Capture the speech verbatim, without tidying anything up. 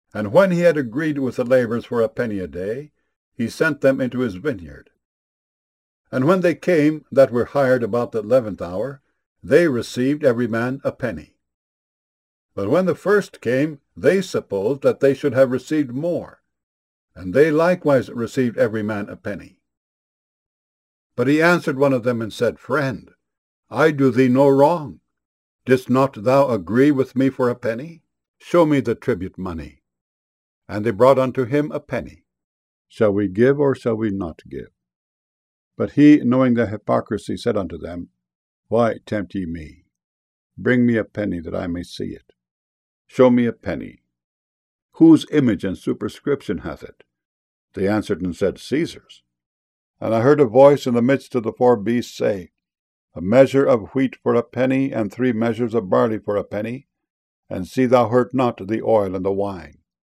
And when he had agreed with the labourers for a penny a day, he sent them into his vineyard. And when they came that were hired about the eleventh hour, they received every man a penny. But when the first came, they supposed that they should have received more, and they likewise received every man a penny. But he answered one of them and said, Friend, I do thee no wrong. Didst not thou agree with me for a penny? Show me the tribute money. And they brought unto him a penny. Shall we give, or shall we not give? But he, knowing their hypocrisy, said unto them, Why tempt ye me? Bring me a penny, that I may see it. Show me a penny. Whose image and superscription hath it? They answered and said, Caesar's. And I heard a voice in the midst of the four beasts say, A measure of wheat for a penny, and three measures of barley for a penny, and see thou hurt not the oil and the wine.